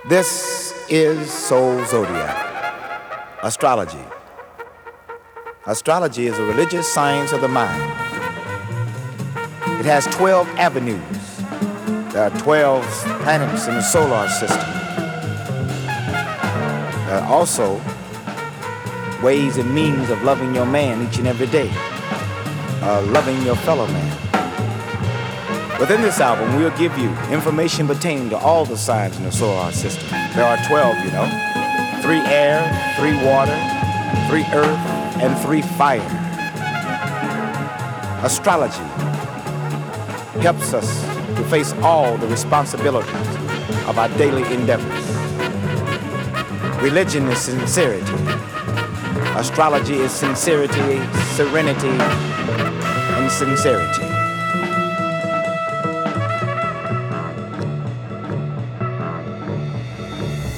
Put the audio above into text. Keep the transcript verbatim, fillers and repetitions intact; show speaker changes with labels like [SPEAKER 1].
[SPEAKER 1] This is Soul Zodiac, astrology. Astrology is a religious science of the mind. It has twelve avenues. There are twelve planets in the solar system. There are also ways and means of loving your man each and every day, uh, loving your fellow man. Within this album, we'll give you information pertaining to all the signs in the solar system. There are twelve, you know. Three air, three water, three earth, and three fire. Astrology helps us to face all the responsibilities of our daily endeavors. Religion is sincerity. Astrology is sincerity, serenity, and sincerity.